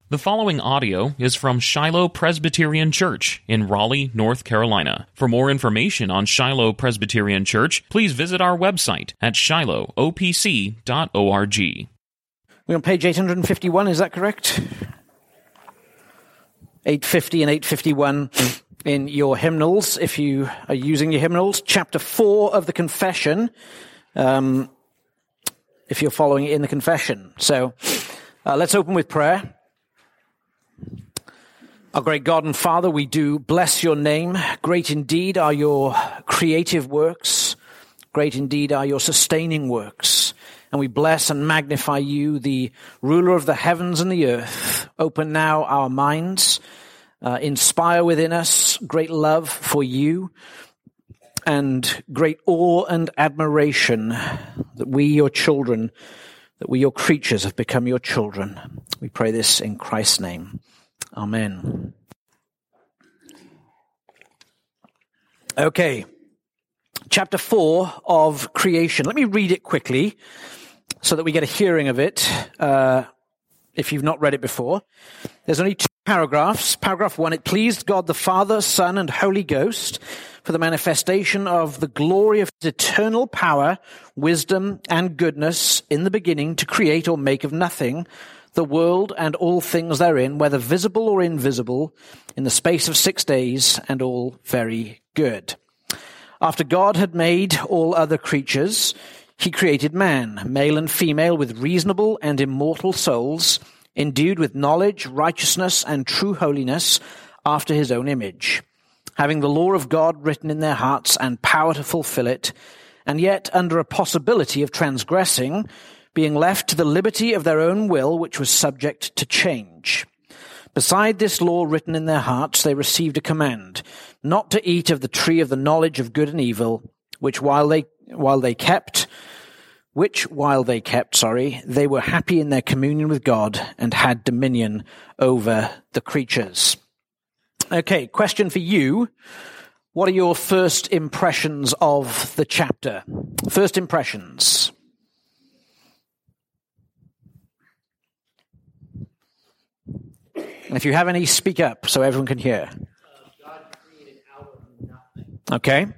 The following audio is from Shiloh Presbyterian Church in Raleigh, North Carolina. For more information on Shiloh Presbyterian Church, please visit our website at shilohopc.org. We're on page 851, is that correct? 850 and 851 in your hymnals, if you are using your hymnals. Chapter 4 of the Confession, if you're following it in the Confession. So let's open with prayer. Our great God and Father, we do bless your name. Great indeed are your creative works. Great indeed are your sustaining works. And we bless and magnify you, the ruler of the heavens and the earth. Open now our minds. Inspire within us great love for you and great awe and admiration that we, your children, that we, your creatures, have become your children. We pray this in Christ's name. Amen. Okay, chapter 4 of creation. Let me read it quickly so that we get a hearing of it, if you've not read it before. There's only 2 paragraphs. Paragraph 1, it pleased God the Father, Son, and Holy Ghost for the manifestation of the glory of his eternal power, wisdom, and goodness in the beginning to create or make of nothing the world and all things therein, whether visible or invisible, in the space of 6 days, and all very good. After God had made all other creatures, he created man, male and female, with reasonable and immortal souls, endued with knowledge, righteousness, and true holiness, after his own image, having the law of God written in their hearts and power to fulfill it, and yet under a possibility of transgressing, being left to the liberty of their own will, which was subject to change. Beside this law written in their hearts, they received a command, not to eat of the tree of the knowledge of good and evil, which while they kept, they were happy in their communion with God and had dominion over the creatures. Okay, question for you. What are your first impressions of the chapter? First impressions. And if you have any, speak up so everyone can hear. God created out of nothing. Okay.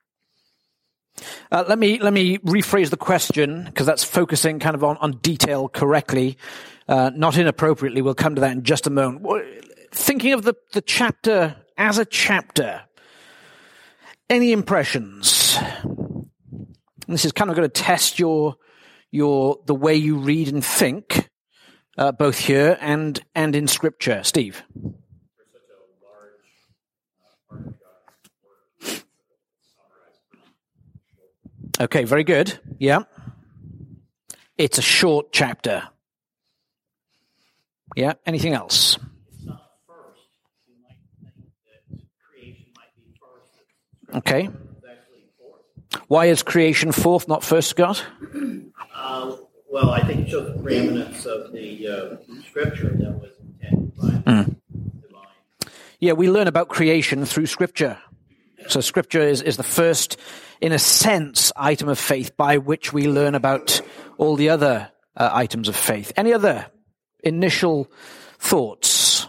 Let me rephrase the question, because that's focusing kind of on detail correctly, not inappropriately. We'll come to that in just a moment. Thinking of the chapter as a chapter, any impressions? This is kind of going to test the way you read and think, both here and in Scripture. Steve. Okay, very good. Yeah. It's a short chapter. Yeah. Anything else? It's not first. You might think that creation might be first. Okay. It's actually fourth. Why is creation fourth, not first, Scott? Well, I think it shows the preeminence of the scripture that was intended by the divine. Yeah, we learn about creation through Scripture. So Scripture is the first, in a sense, item of faith by which we learn about all the other items of faith. Any other initial thoughts?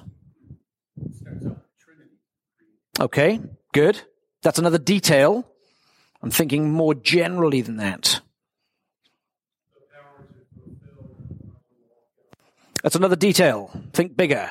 Okay, good. That's another detail. I'm thinking more generally than that. That's another detail. Think bigger.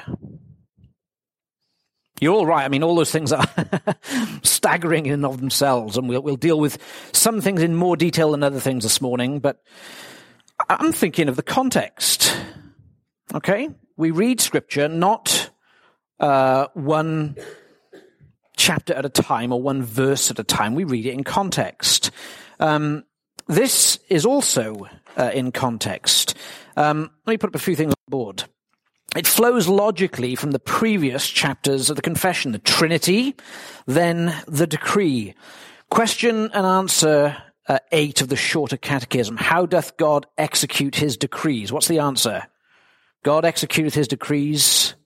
You're all right. I mean, all those things are staggering in and of themselves, and we'll deal with some things in more detail than other things this morning, but I'm thinking of the context. Okay? We read Scripture not one chapter at a time or one verse at a time. We read it in context. This is also in context. Let me put up a few things on the board. It flows logically from the previous chapters of the Confession, the Trinity, then the decree. Question and answer 8 of the Shorter Catechism. How doth God execute his decrees? What's the answer? God executeth his decrees.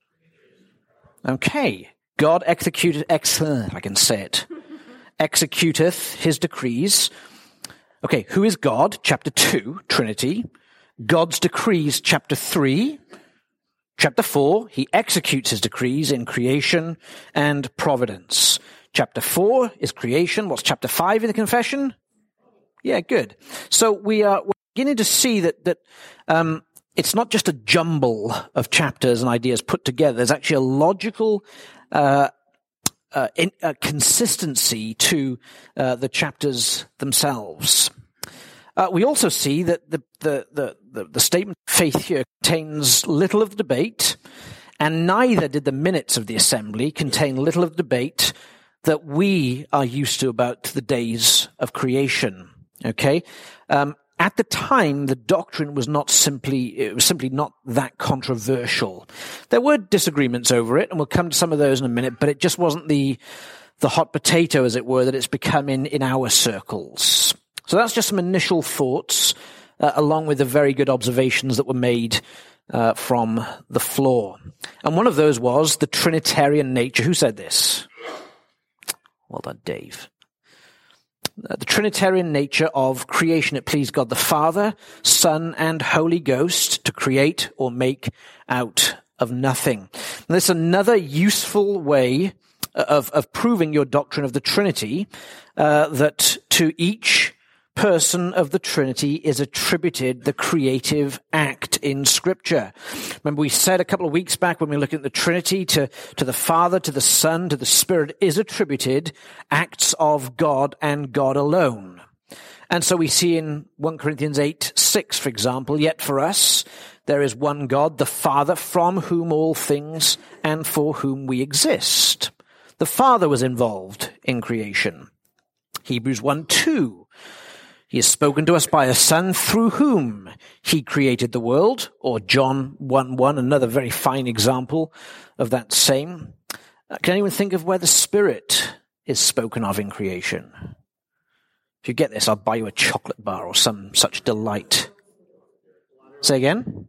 Okay. God executeth, I can say it. Executeth his decrees. Okay, who is God? Chapter 2, Trinity. God's decrees, chapter 3. Chapter 4, he executes his decrees in creation and providence. Chapter 4 is creation. What's chapter 5 in the confession? Yeah, good. So we're beginning to see that it's not just a jumble of chapters and ideas put together. There's actually a logical consistency to the chapters themselves. We also see that the statement of faith here contains little of debate, and neither did the minutes of the assembly contain little of debate that we are used to about the days of creation. Okay? At the time, the doctrine was simply not that controversial. There were disagreements over it, and we'll come to some of those in a minute, but it just wasn't the hot potato, as it were, that it's become in our circles. So that's just some initial thoughts, along with the very good observations that were made from the floor. And one of those was the Trinitarian nature. Who said this? Well done, Dave. The Trinitarian nature of creation. It pleased God the Father, Son, and Holy Ghost to create or make out of nothing. And this is another useful way of proving your doctrine of the Trinity, that to each person of the Trinity is attributed the creative act in Scripture. Remember, we said a couple of weeks back when we were looking at the Trinity, to the Father, to the Son, to the Spirit is attributed acts of God and God alone. And so we see in 1 Corinthians 8:6, for example, yet for us there is one God, the Father, from whom all things and for whom we exist. The Father was involved in creation. Hebrews 1:2. He has spoken to us by a Son through whom he created the world, or John 1:1, another very fine example of that same. Can anyone think of where the Spirit is spoken of in creation? If you get this, I'll buy you a chocolate bar or some such delight. Say again?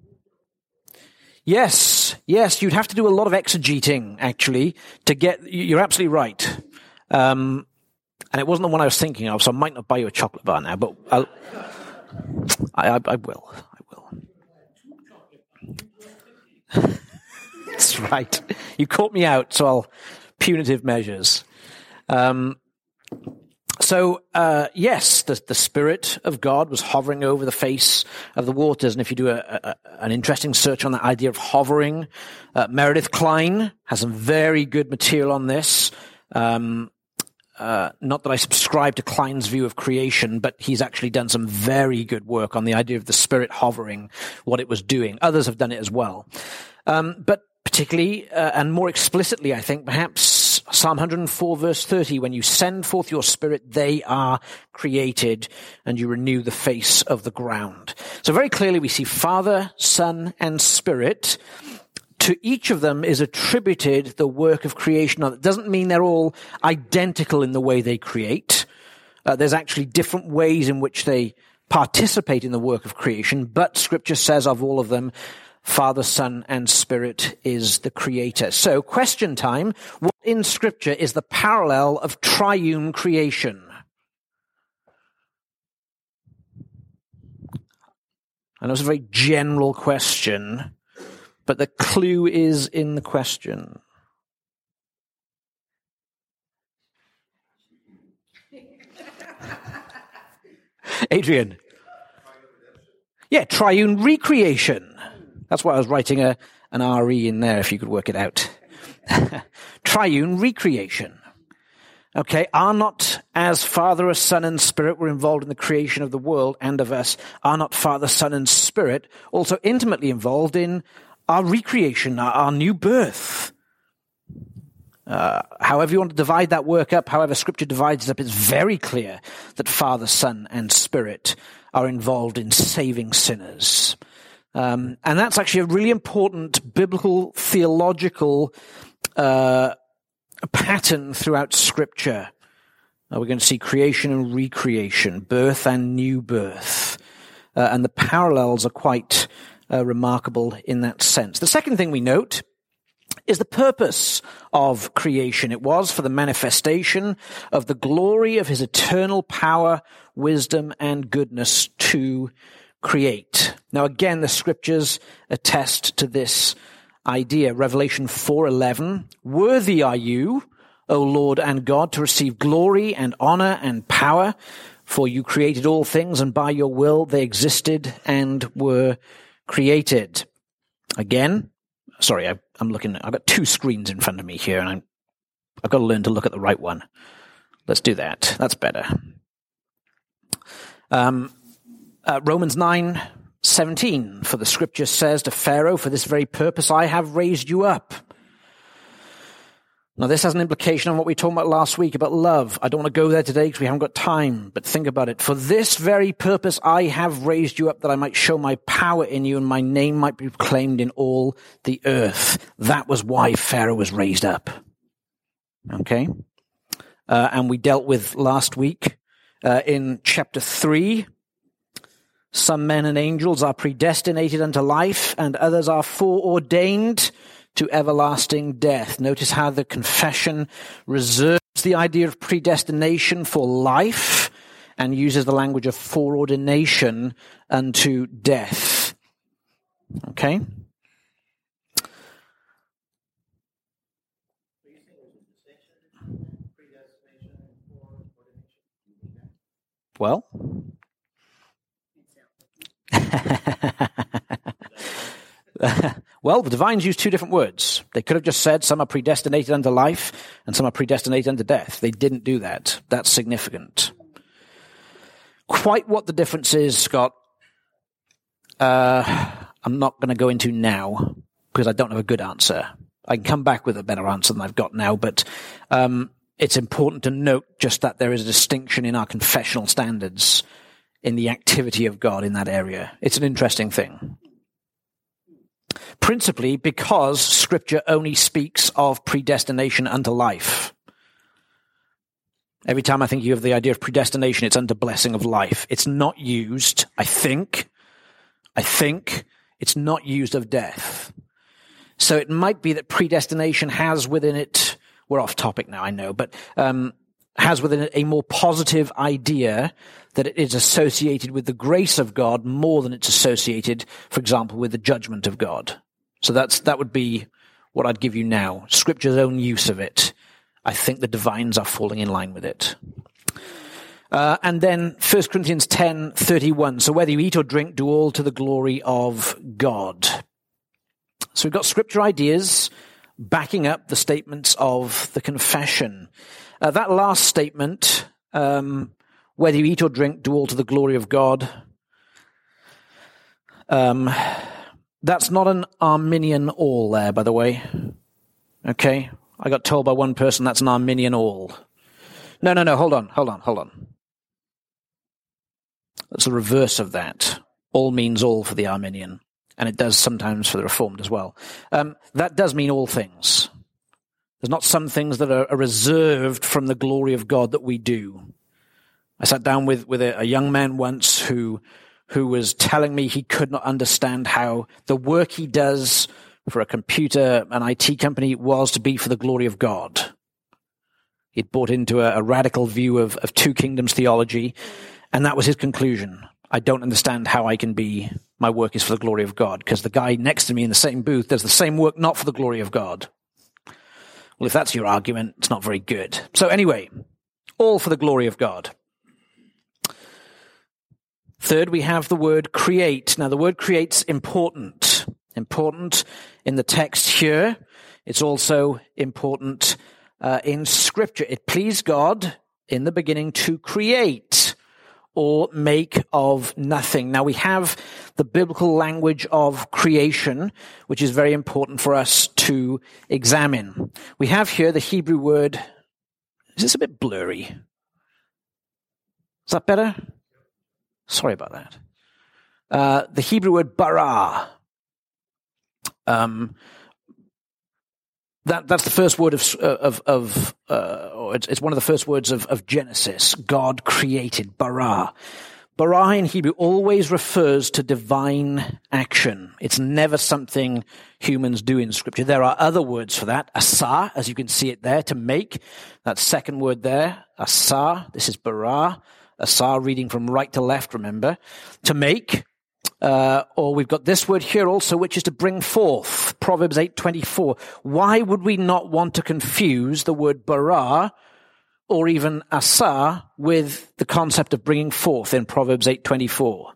Yes, you'd have to do a lot of exegeting, actually, to get, you're absolutely right. And it wasn't the one I was thinking of, so I might not buy you a chocolate bar now, but I will. That's right. You caught me out, so I'll punitive measures. Yes, the Spirit of God was hovering over the face of the waters. And if you do an interesting search on that idea of hovering, Meredith Kline has some very good material on this. Not that I subscribe to Kline's view of creation, but he's actually done some very good work on the idea of the Spirit hovering, what it was doing. Others have done it as well. But particularly, and more explicitly, I think, perhaps Psalm 104 verse 30, when you send forth your Spirit, they are created, and you renew the face of the ground. So very clearly we see Father, Son, and Spirit. To each of them is attributed the work of creation. Now, that doesn't mean they're all identical in the way they create. There's actually different ways in which they participate in the work of creation, but Scripture says of all of them, Father, Son, and Spirit is the creator. So, question time. What in Scripture is the parallel of triune creation? I know it's a very general question, but the clue is in the question. Adrian. Yeah, triune recreation. That's why I was writing an RE in there, if you could work it out. Triune recreation. Okay, are not as Father, as Son, and Spirit were involved in the creation of the world and of us, are not Father, Son, and Spirit also intimately involved in our recreation, our new birth? However you want to divide that work up, however Scripture divides it up, it's very clear that Father, Son, and Spirit are involved in saving sinners. And that's actually a really important biblical, theological pattern throughout Scripture. We're going to see creation and recreation, birth and new birth. And the parallels are quite remarkable in that sense. The second thing we note is the purpose of creation. It was for the manifestation of the glory of his eternal power, wisdom, and goodness to create. Now again, the Scriptures attest to this idea. Revelation 4:11, worthy are you, O Lord and God, to receive glory and honor and power, for you created all things, and by your will they existed and were created. Again, sorry, I've got two screens in front of me here, and I've got to learn to look at the right one. Let's do that. That's better. Romans 9:17, for the scripture says to Pharaoh, for this very purpose I have raised you up. Now, this has an implication on what we talked about last week about love. I don't want to go there today because we haven't got time, but think about it. For this very purpose I have raised you up, that I might show my power in you and my name might be proclaimed in all the earth. That was why Pharaoh was raised up. Okay? And we dealt with last week in chapter 3, some men and angels are predestinated unto life, and others are foreordained to everlasting death. Notice how the confession reserves the idea of predestination for life and uses the language of foreordination unto death. Okay? Well, well, the divines use two different words. They could have just said some are predestinated unto life and some are predestinated unto death. They didn't do that. That's significant. Quite what the difference is, Scott, I'm not going to go into now because I don't have a good answer. I can come back with a better answer than I've got now, but it's important to note just that there is a distinction in our confessional standards in the activity of God in that area. It's an interesting thing. Principally because Scripture only speaks of predestination unto life. Every time I think you have the idea of predestination, it's unto blessing of life. It's not used, I think, it's not used of death. So it might be that predestination has within it, we're off topic now, I know, but has within it a more positive idea that it is associated with the grace of God more than it's associated, for example, with the judgment of God. So that would be what I'd give you now. Scripture's own use of it. I think the divines are falling in line with it. And then 1 Corinthians 10:31. So whether you eat or drink, do all to the glory of God. So we've got scripture ideas backing up the statements of the confession. That last statement, whether you eat or drink, do all to the glory of God. That's not an Arminian all there, by the way. Okay? I got told by one person that's an Arminian all. No, hold on. That's the reverse of that. All means all for the Arminian, and it does sometimes for the Reformed as well. That does mean all things. There's not some things that are reserved from the glory of God that we do. I sat down with a young man once who was telling me he could not understand how the work he does for a computer, an IT company, was to be for the glory of God. He'd bought into a radical view of two kingdoms theology, and that was his conclusion. I don't understand how my work is for the glory of God, because the guy next to me in the same booth does the same work not for the glory of God. Well, if that's your argument, it's not very good. So anyway, all for the glory of God. Third, we have the word create. Now, the word create's important. Important in the text here. It's also important in Scripture. It pleased God in the beginning to create or make of nothing. Now, we have the biblical language of creation, which is very important for us to examine. We have here the Hebrew word. Is this a bit blurry? Is that better? Sorry about that. The Hebrew word bara. That's the first word it's one of the first words of Genesis. God created, bara. Bara in Hebrew always refers to divine action. It's never something humans do in Scripture. There are other words for that. Asa, as you can see it there, to make. That second word there, asa. This is bara. Asa, reading from right to left, remember. To make. Or we've got this word here also, which is to bring forth. Proverbs 8:24. Why would we not want to confuse the word bara or even asa with the concept of bringing forth in Proverbs 8:24?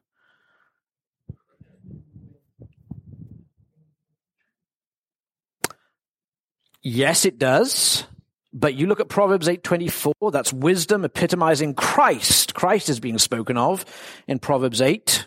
Yes, it does. But you look at Proverbs 8:24, that's wisdom epitomizing Christ. Christ is being spoken of in Proverbs 8.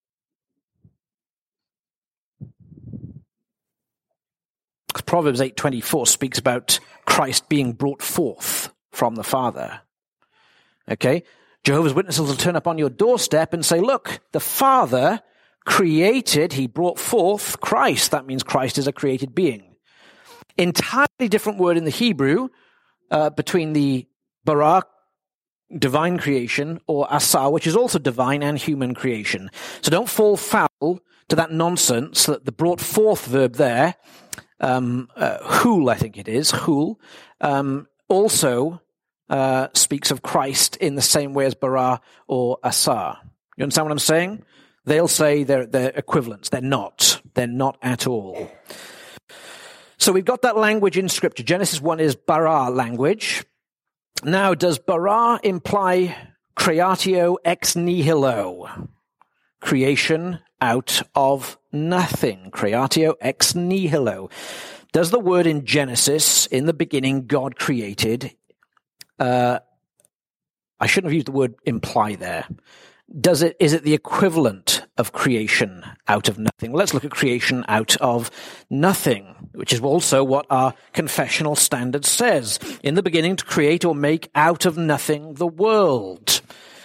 Proverbs 8:24 speaks about Christ being brought forth from the Father. Okay? Jehovah's Witnesses will turn up on your doorstep and say, look, the Father created, he brought forth Christ. That means Christ is a created being. Entirely different word in the Hebrew between the bara, divine creation, or asa, which is also divine and human creation. So don't fall foul to that nonsense that the brought forth verb there, hul, I think it is, hul, also speaks of Christ in the same way as bara or asa. You understand what I'm saying? They'll say they're equivalents. They're not. They're not at all. So we've got that language in Scripture. Genesis 1 is bara language. Now, does bara imply creatio ex nihilo? Creation out of nothing. Creatio ex nihilo. Does the word in Genesis, in the beginning, God created, I shouldn't have used the word imply there. Is it the equivalent of creation out of nothing? Well, let's look at creation out of nothing, which is also what our confessional standard says. In the beginning, to create or make out of nothing the world.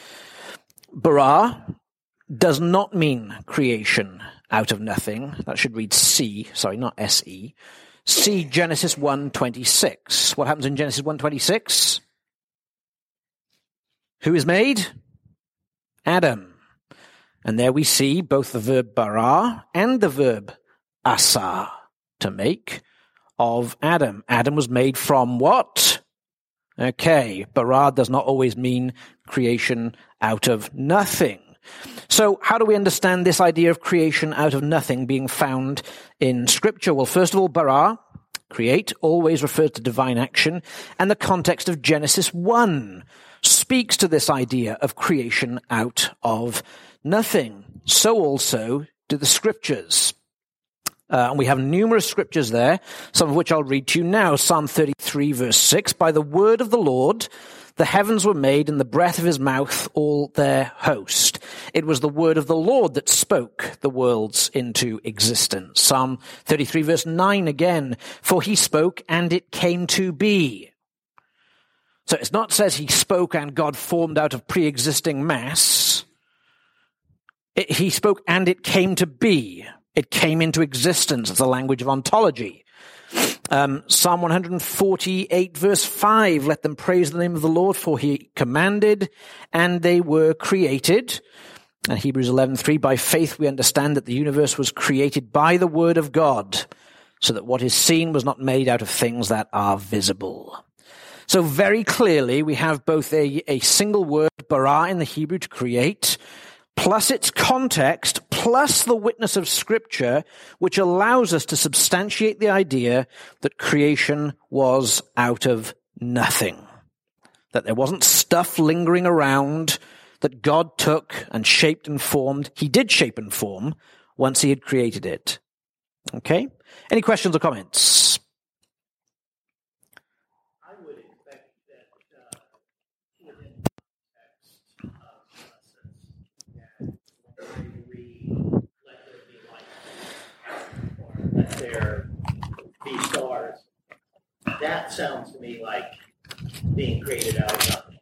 Bara does not mean creation out of nothing. That should read C, sorry, not S-E. See Genesis 1:26. What happens in Genesis 1:26? Who is made? Adam. And there we see both the verb bara and the verb asa, to make, of Adam. Adam was made from what? Okay, bara does not always mean creation out of nothing. So how do we understand this idea of creation out of nothing being found in Scripture? Well, first of all, bara, create, always refers to divine action, and the context of Genesis 1 speaks to this idea of creation out of nothing. So also do the Scriptures. And we have numerous Scriptures there, some of which I'll read to you now. Psalm 33, verse 6, by the word of the Lord, the heavens were made, and the breath of his mouth, all their host. It was the word of the Lord that spoke the worlds into existence. Psalm 33, verse 9 again, for he spoke, and it came to be. So it's not says he spoke and God formed out of pre-existing mass. He spoke and it came to be. It came into existence. It's the language of ontology. Psalm 148 verse 5, let them praise the name of the Lord, for he commanded and they were created. And Hebrews 11:3, by faith we understand that the universe was created by the word of God, so that what is seen was not made out of things that are visible. So very clearly, we have both a single word, bara, in the Hebrew, to create, plus its context, plus the witness of Scripture, which allows us to substantiate the idea that creation was out of nothing. That there wasn't stuff lingering around that God took and shaped and formed. He did shape and form once he had created it. Okay? Any questions or comments? Let there be stars. That sounds to me like being created out of nothing.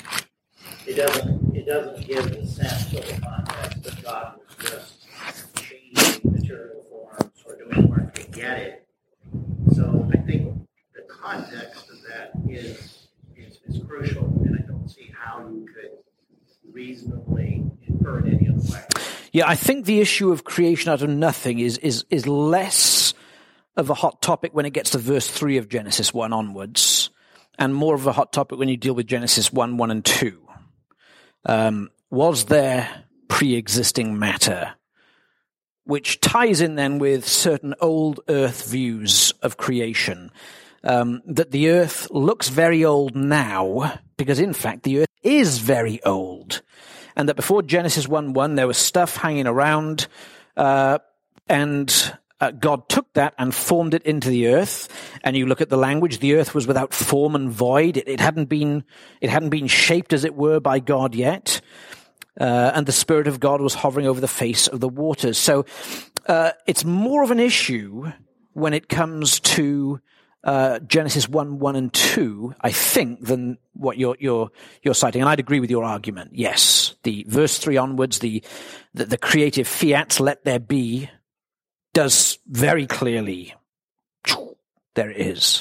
It doesn't give the sense or the context that God was just changing material forms or doing work to get it. So I think the context of that is crucial, and I don't see how you could reasonably infer it any other way. Yeah, I think the issue of creation out of nothing is less of a hot topic when it gets to verse 3 of Genesis 1 onwards, and more of a hot topic when you deal with Genesis 1, 1 and 2. Was there pre-existing matter which ties in then with certain old earth views of creation. That the earth looks very old now, because in fact the earth is very old. And that before Genesis 1:1 there was stuff hanging around, and God took that and formed it into the earth. And you look at the language, the earth was without form and void. It hadn't been shaped, as it were, by God yet. And the Spirit of God was hovering over the face of the waters. So it's more of an issue when it comes to Genesis 1:1 and 2, I think, than what you're citing. And I'd agree with your argument. Yes, the verse 3 onwards, the creative fiat, let there be, does very clearly, there it is.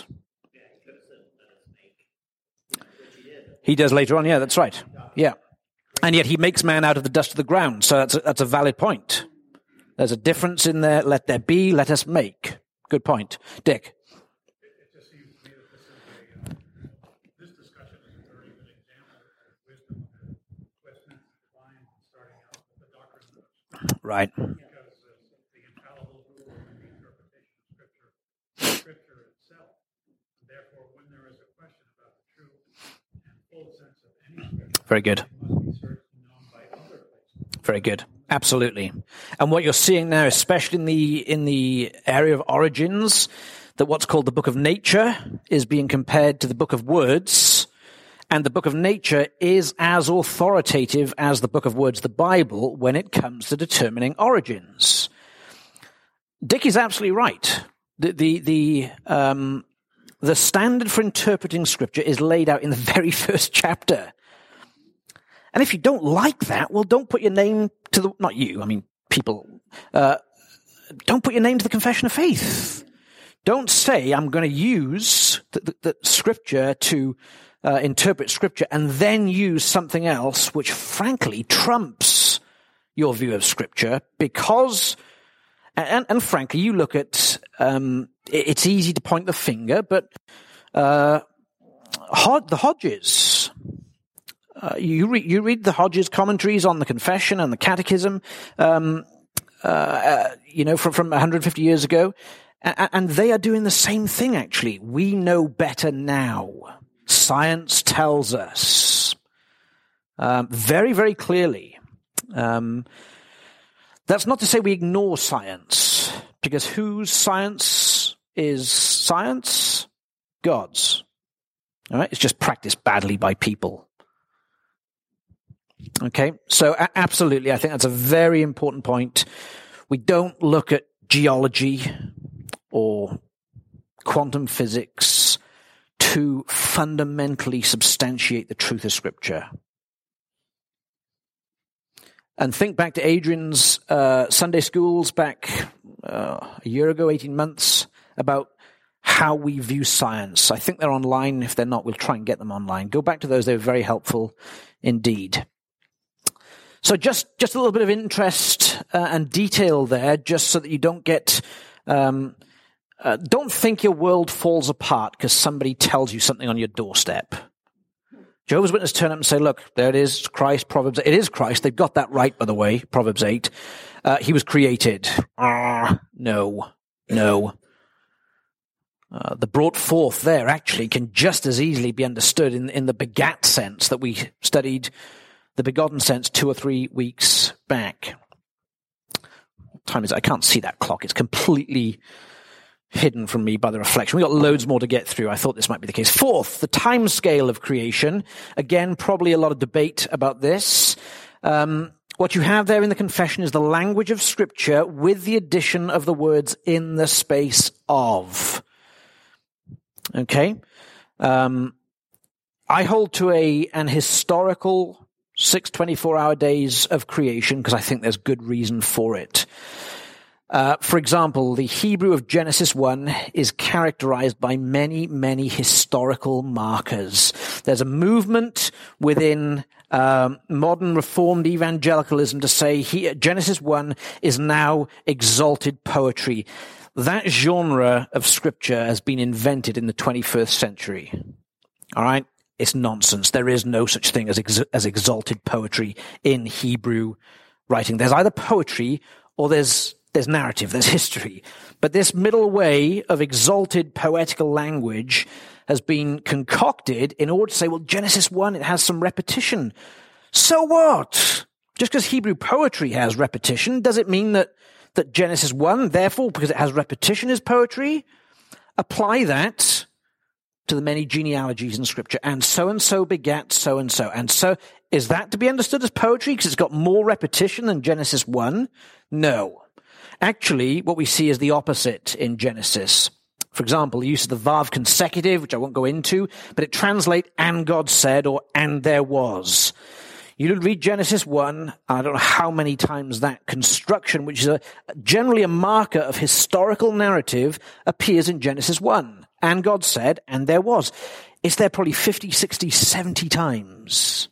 He does later on, yeah, that's right. Yeah. And yet he makes man out of the dust of the ground, so that's a valid point. There's a difference in there, let there be, let us make. Good point. Dick? It just seems to me that this discussion is a very good example of wisdom and Westminster Divine, starting out with the doctrine of Scripture. Right. Because the infallible rule of the interpretation of Scripture is Scripture itself. Therefore, when there is a question about the true and full sense of any Scripture, very good. it must be searched and known by other places. Very good. Absolutely. And what you're seeing now, especially in the area of origins, that what's called the book of nature is being compared to the book of words, and the book of nature is as authoritative as the book of words, the Bible, when it comes to determining origins. Dick is absolutely right. The standard for interpreting Scripture is laid out in the very first chapter. And if you don't like that, well, don't put your name to the, not you, I mean, people, don't put your name to the confession of faith. Don't say, I'm going to use the Scripture to interpret Scripture and then use something else which frankly trumps your view of Scripture, because, and frankly, you look at, it's easy to point the finger, but the Hodges, you read the Hodges commentaries on the Confession and the Catechism, from 150 years ago, and they are doing the same thing, actually. We know better now. Science tells us very, very clearly. That's not to say we ignore science, because whose science is science? God's. All right? It's just practiced badly by people. Okay, so absolutely, I think that's a very important point. We don't look at geology or quantum physics to fundamentally substantiate the truth of Scripture. And think back to Adrian's Sunday schools back a year ago, 18 months, about how we view science. I think they're online. If they're not, we'll try and get them online. Go back to those. They're very helpful indeed. So just a little bit of interest and detail there, just so that you don't get, don't think your world falls apart because somebody tells you something on your doorstep. Jehovah's Witnesses turn up and say, look, there it is, Christ, Proverbs. It is Christ. They've got that right, by the way, Proverbs 8. He was created. No. The brought forth there actually can just as easily be understood in the begat sense that we studied, the begotten sense 2 or 3 weeks back. What time is it? I can't see that clock. It's completely hidden from me by the reflection. We've got loads more to get through. I thought this might be the case. Fourth, the time scale of creation. Again, probably a lot of debate about this. What you have there in the confession is the language of Scripture with the addition of the words in the space of. Okay? I hold to an historical 6 24-hour days of creation because I think there's good reason for it. For example, the Hebrew of Genesis 1 is characterized by many, many historical markers. There's a movement within modern Reformed evangelicalism to say Genesis 1 is now exalted poetry. That genre of Scripture has been invented in the 21st century. All right? It's nonsense. There is no such thing as exalted poetry in Hebrew writing. There's either poetry or there's there's narrative, there's history. But this middle way of exalted poetical language has been concocted in order to say, well, Genesis 1, it has some repetition. So what? Just because Hebrew poetry has repetition, does it mean that Genesis 1, therefore, because it has repetition, is poetry? Apply that to the many genealogies in Scripture. And so begat so-and-so. And so, is that to be understood as poetry because it's got more repetition than Genesis 1? No. Actually, what we see is the opposite in Genesis. For example, the use of the Vav consecutive, which I won't go into, but it translates, and God said, or and there was. You read Genesis 1, I don't know how many times that construction, which is generally a marker of historical narrative, appears in Genesis 1. And God said, and there was. It's there probably 50, 60, 70 times.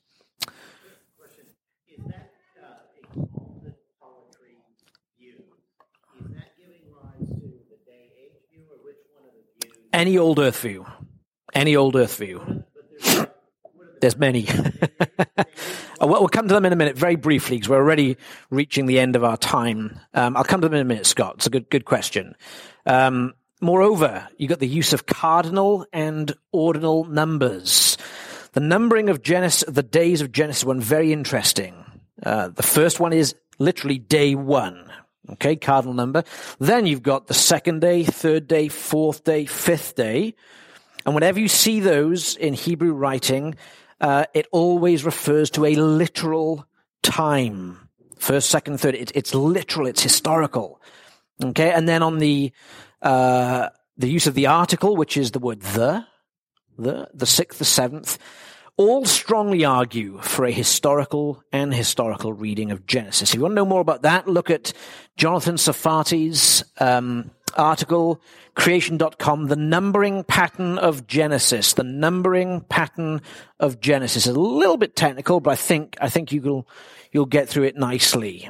Is that exalted poetry view? Is that giving rise to the day-age view, or which one of the views? Any old earth view. Any old earth view. There's many. We'll come to them in a minute, very briefly, because we're already reaching the end of our time. I'll come to them in a minute, Scott. It's a good question. Moreover, you got the use of cardinal and ordinal numbers. The numbering of the days of Genesis 1, very interesting. The first one is literally day 1. Okay, cardinal number. Then you've got the second day, third day, fourth day, fifth day. And whenever you see those in Hebrew writing, it always refers to a literal time. First, second, third. It's literal. It's historical. Okay. And then on the use of the article, which is the word the sixth, the seventh, all strongly argue for a historical reading of Genesis. If you want to know more about that, look at Jonathan Sarfati's article, creation.com, The Numbering Pattern of Genesis. The Numbering Pattern of Genesis. It's a little bit technical, but I think you'll get through it nicely.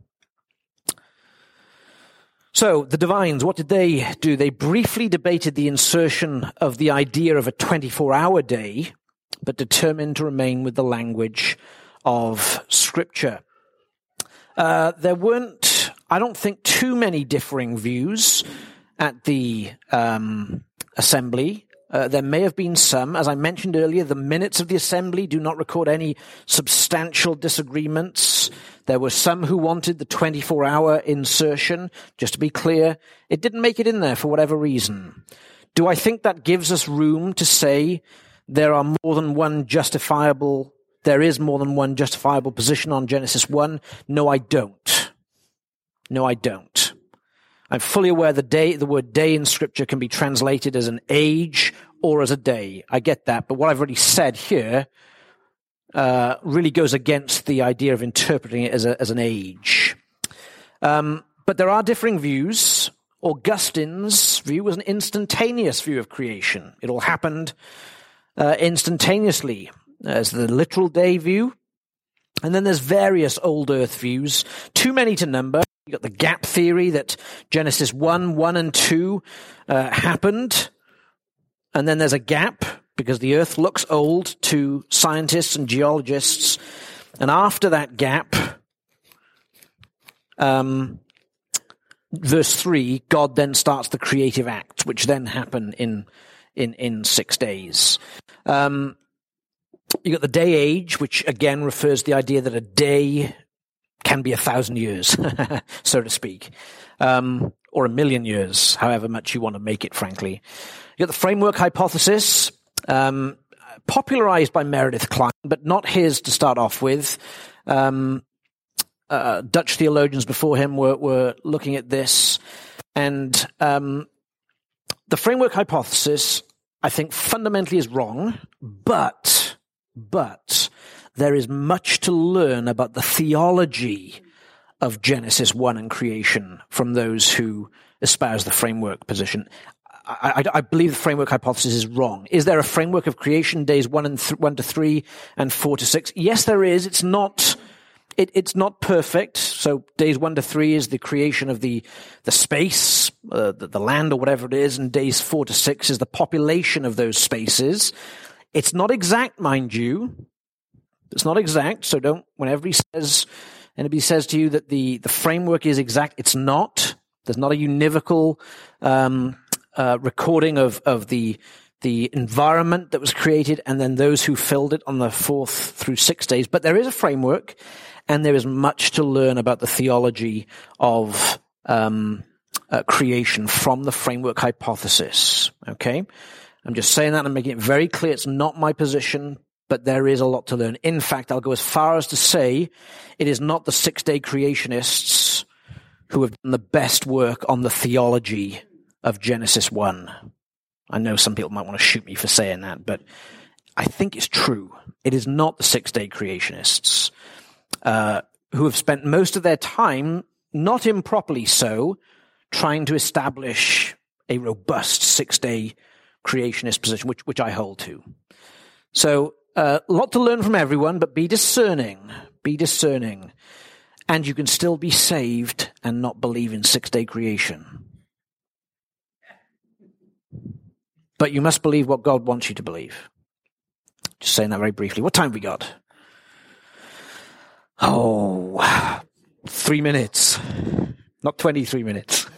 So, the divines, what did they do? They briefly debated the insertion of the idea of a 24-hour day, but determined to remain with the language of Scripture. There weren't, I don't think, too many differing views at the assembly. There may have been some. As I mentioned earlier, the minutes of the assembly do not record any substantial disagreements. There were some who wanted the 24-hour insertion. Just to be clear, it didn't make it in there for whatever reason. Do I think that gives us room to say there is more than one justifiable position on Genesis 1? No, I don't. I'm fully aware the word day in Scripture can be translated as an age or as a day. I get that, but what I've already said here really goes against the idea of interpreting it as an age. But there are differing views. Augustine's view was an instantaneous view of creation. It all happened instantaneously, as the literal day view. And then there's various old earth views, too many to number. You've got the gap theory that Genesis 1 and 2 happened, and then there's a gap because the earth looks old to scientists and geologists. And after that gap, verse 3, God then starts the creative act, which then happened in 6 days. You got the day age, which again refers to the idea that a day can be 1,000 years, so to speak, or 1,000,000 years, however much you want to make it, frankly. You got the framework hypothesis, popularized by Meredith Kline, but not his to start off with. Dutch theologians before him were looking at this, and the framework hypothesis, I think, fundamentally is wrong, but there is much to learn about the theology of Genesis 1 and creation from those who espouse the framework position. I believe the framework hypothesis is wrong. Is there a framework of creation, days 1 to 3 and 4 to 6? Yes, there is. It's not perfect. So days 1 to 3 is the creation of the space, the land or whatever it is, and days 4 to 6 is the population of those spaces. It's not exact, mind you. It's not exact, so when everybody says Anybody says to you that the framework is exact, it's not. There's not a univocal recording of the environment that was created and then those who filled it on the 4th through 6 days. But there is a framework, and there is much to learn about the theology of creation from the framework hypothesis. Okay? I'm just saying that and making it very clear. It's not my position, but there is a lot to learn. In fact, I'll go as far as to say it is not the 6-day creationists who have done the best work on the theology of Genesis 1. I know some people might want to shoot me for saying that, but I think it's true. It is not the 6-day creationists who have spent most of their time, not improperly so, trying to establish a robust 6-day creationist position, which I hold to. So, a lot to learn from everyone, but be discerning. Be discerning. And you can still be saved and not believe in 6-day creation. But you must believe what God wants you to believe. Just saying that very briefly. What time have we got? 3 minutes. Not 23 minutes.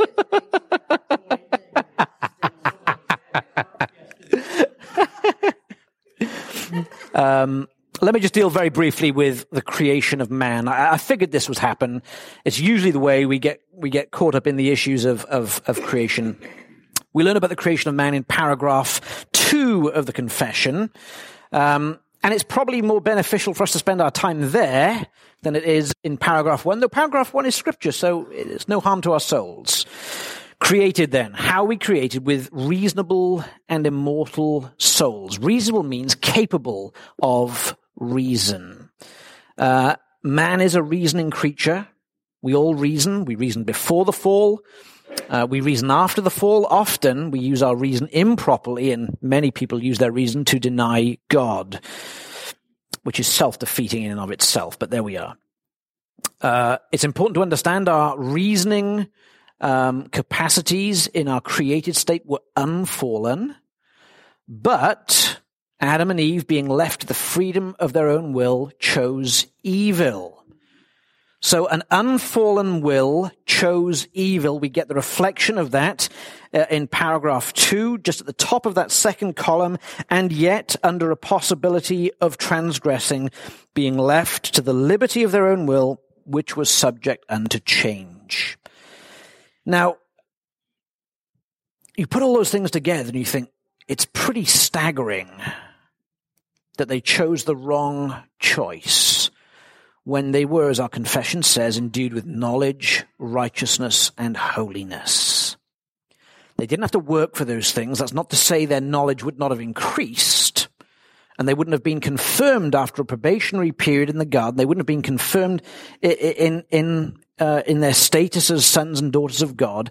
Let me just deal very briefly with the creation of man. I figured this would happen. It's usually the way we get caught up in the issues of creation. We learn about the creation of man in paragraph 2 of the confession. And it's probably more beneficial for us to spend our time there than it is in paragraph 1, though paragraph 1 is scripture, so it's no harm to our souls. Created then. How are we created? With reasonable and immortal souls. Reasonable means capable of reason. Man is a reasoning creature. We all reason. We reason before the fall. We reason after the fall. Often we use our reason improperly, and many people use their reason to deny God, which is self-defeating in and of itself, but there we are. It's important to understand our reasoning capacities in our created state were unfallen, but Adam and Eve, being left to the freedom of their own will, chose evil. So an unfallen will chose evil. We get the reflection of that in paragraph 2, just at the top of that second column, and yet under a possibility of transgressing, being left to the liberty of their own will, which was subject unto change. Now, you put all those things together and you think, it's pretty staggering that they chose the wrong choice when they were, as our confession says, endued with knowledge, righteousness, and holiness. They didn't have to work for those things. That's not to say their knowledge would not have increased, and they wouldn't have been confirmed after a probationary period in the garden. They wouldn't have been confirmed in their status as sons and daughters of God.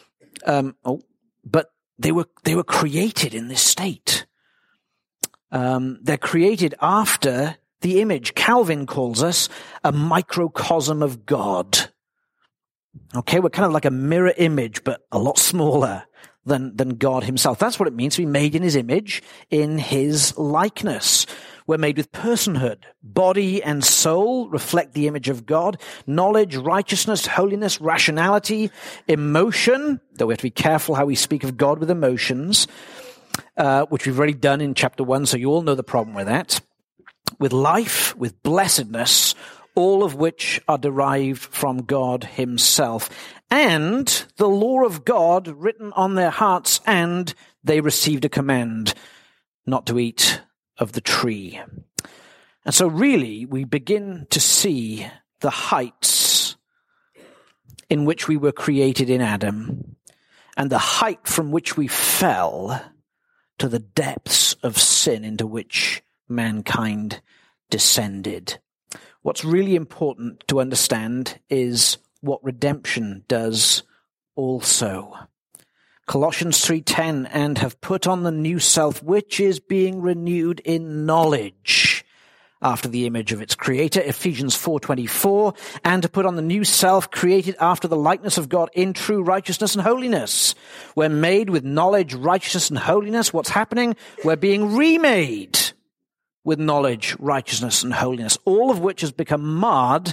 But they were created in this state. They're created after the image. Calvin calls us a microcosm of God. Okay, we're kind of like a mirror image, but a lot smaller than God himself. That's what it means to be made in his image, in his likeness. We're made with personhood. Body and soul reflect the image of God. Knowledge, righteousness, holiness, rationality, emotion, though we have to be careful how we speak of God with emotions, which we've already done in chapter 1, so you all know the problem with that. With life, with blessedness, all of which are derived from God himself. And the law of God written on their hearts, and they received a command not to eat of the tree. And so really, we begin to see the heights in which we were created in Adam, and the height from which we fell to the depths of sin into which mankind descended. What's really important to understand is what redemption does also. Colossians 3:10, and have put on the new self, which is being renewed in knowledge after the image of its creator. Ephesians 4:24, and to put on the new self, created after the likeness of God in true righteousness and holiness. We're made with knowledge, righteousness, and holiness. What's happening? We're being remade with knowledge, righteousness, and holiness, all of which has become marred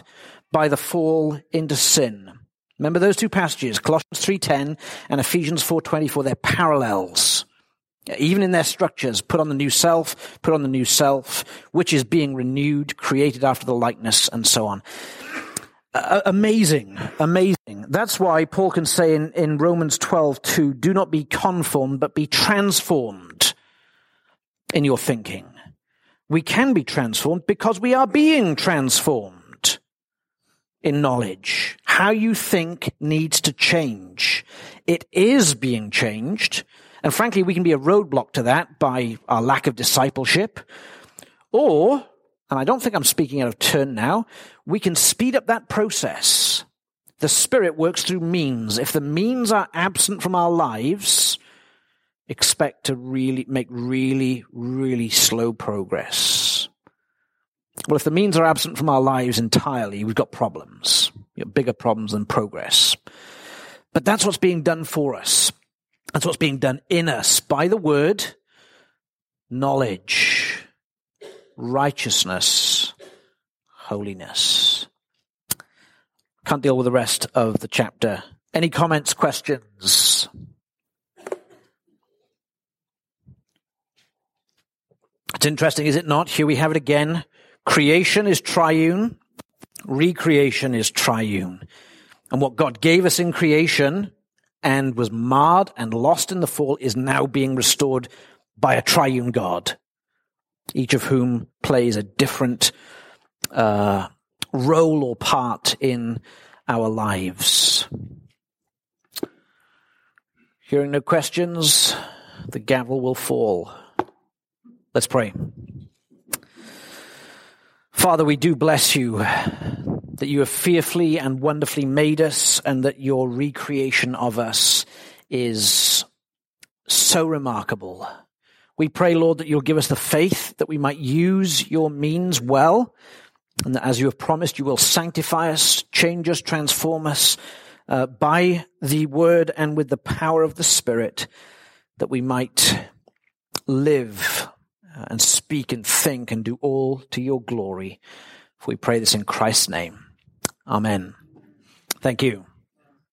by the fall into sin. Remember those two passages, Colossians 3:10 and Ephesians 4:24, they're parallels. Even in their structures, put on the new self, which is being renewed, created after the likeness, and so on. Amazing. That's why Paul can say in Romans 12:2, do not be conformed, but be transformed in your thinking. We can be transformed because we are being transformed in knowledge. How you think needs to change. It is being changed. And frankly, we can be a roadblock to that by our lack of discipleship. Or, and I don't think I'm speaking out of turn now, we can speed up that process. The Spirit works through means. If the means are absent from our lives, expect to make really slow progress. Well, if the means are absent from our lives entirely, we've got problems. We've got bigger problems than progress. But that's what's being done for us. That's what's being done in us by the word, knowledge, righteousness, holiness. Can't deal with the rest of the chapter. Any comments, questions? It's interesting, is it not? Here we have it again. Creation is triune. Recreation is triune. And what God gave us in creation and was marred and lost in the fall is now being restored by a triune God, each of whom plays a different role or part in our lives. Hearing no questions, the gavel will fall. Let's pray. Father, we do bless you that you have fearfully and wonderfully made us, and that your recreation of us is so remarkable. We pray, Lord, that you'll give us the faith that we might use your means well, and that as you have promised, you will sanctify us, change us, transform us by the word and with the power of the Spirit, that we might live and speak and think and do all to your glory. For we pray this in Christ's name. Amen. Thank you.